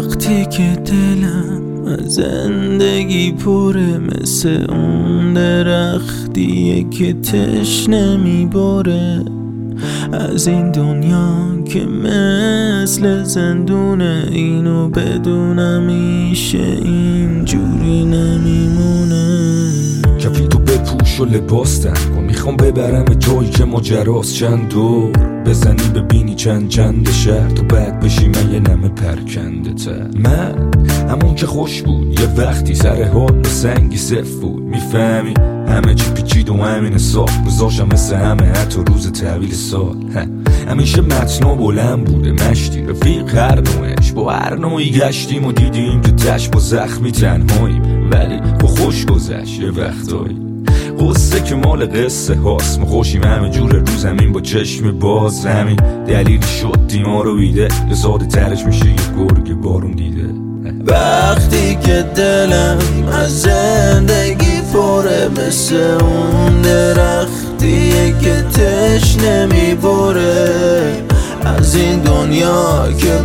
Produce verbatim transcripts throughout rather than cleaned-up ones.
وقتی که دلم از زندگی پره، مثل اون درختیه که تشنه میباره، از این دنیا که مثل زندونه، اینو بدونم میشه اینجوری نمیمونه. کفی تو بپوش و لباس تن کن، میخوام ببرم جایی که ماجراست، چند دور بزنی ببینی چند چند شهر، تو بعد بشی من یه نمه پرکنده تر. من همون که خوش بود یه وقتی، سر حال و سنگی صف بود، میفهمی همه چی پیچید و همین سال گذاشتم مثل همه حتی روز تحویل سال. همیشه متنا بلند بوده مشتی، رفیق هر نوعش با هر نوعی گشتیم و دیدیم که تش با زخمی تنهاییم، ولی با خوش گذشت یه وقتایی. قصه که مال قصه هاست، ما خوشیم همه جور رو زمین با چشم باز، همین دلیل شد دیما رو بیده یه ساده ترش میشه یه گرگ بارون دیده. وقتی که دلم از زندگی پره، مثل اون درختیه که تشنه میبره، از این دنیا که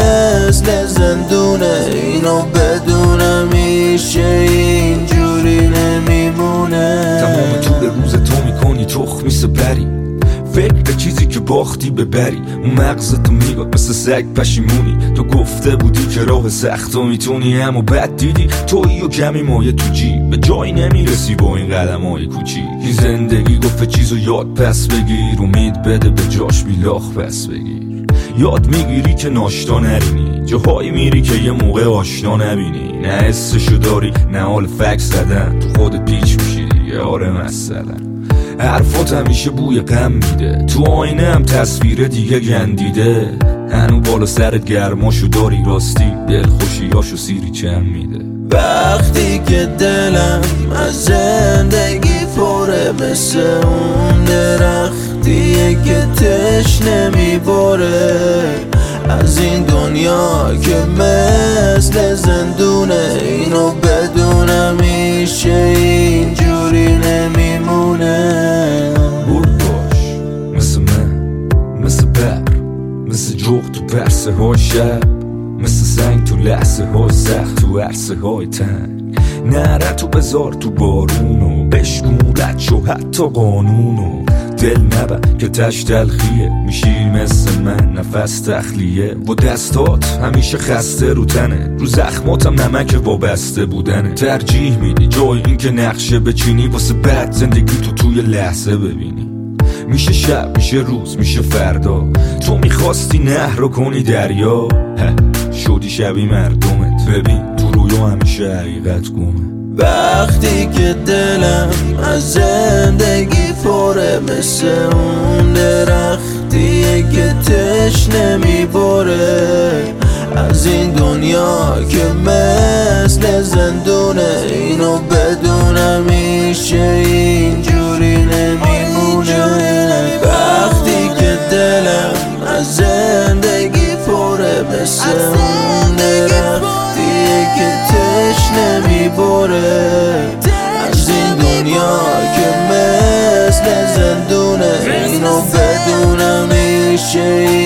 مثل زندونه، اینو بدونم میشه اینجوری نمیمونه. تمام طول روز تو میکنی تخمی سپری، فکر چیزی که باختی ببری، اون مغزتو میگاد مثل سگ پشیمونی، تو گفته بودی که راه سختو میتونی، اما بعد دیدی تویی و کمی مایه تو جیب، به جایی نمیرسی با این قدم های کوچیک. این زندگی گفت چیزو یاد پس بگیر، امید بده به جاش بیلاخ پس بگیر، یاد میگیری که ناشتا نرینی، جاهایی میری که یه موقع آشنا نبینی، نه حسشو داری نه حال فکس زدن، تو خودت پیچ میشی دیگه. آره مثلا حرفات همیشه بوی غم میده، تو آینه هم تصویر دیگه گندیده، هنو بالا سرت گرماشو داری، راستی دل خوشیاشو سیری چم میده. وقتی که دلم از زندگی پره، مثل اون درختیه که تشنه میباره، از این دنیا که مثل زندونه، اینو بدونم میشه اینجوری نمیمونه. برد باش مثل من، مثل بر، مثل جغ تو برسه های شب، مثل سنگ تو لحظه های سخت تو عرصه های تنگ، نره تو بذار تو بارونو، بشکون رد شو حتی قانونو، دل نبر که تش تلخیه، میشی مثل من نفس تخلیه، با دستات همیشه خسته رو تنه، رو زخماتم نمک وابسته بودنه، ترجیح میدی جای این که نقشه بچینی، واسه بعد زندگی تو توی لحظه ببینی، میشه شب میشه روز میشه فردا، تو میخواستی نهر رو کنی دریا، شدی شبی مردمت، ببین تو رویا همیشه حقیقت گمه. وقتی که دلم از زندگی پره، مثل اون درختیه که تشنه میباره، از این دنیا که مثل زندونه، اینو بدونم میشه اینجوری نمیمونه. وقتی که دلم از زندگی پره، مثل اون درختیه که تشنه میباره، از این دنیا که مثل زندونه، اینو بدونم میشه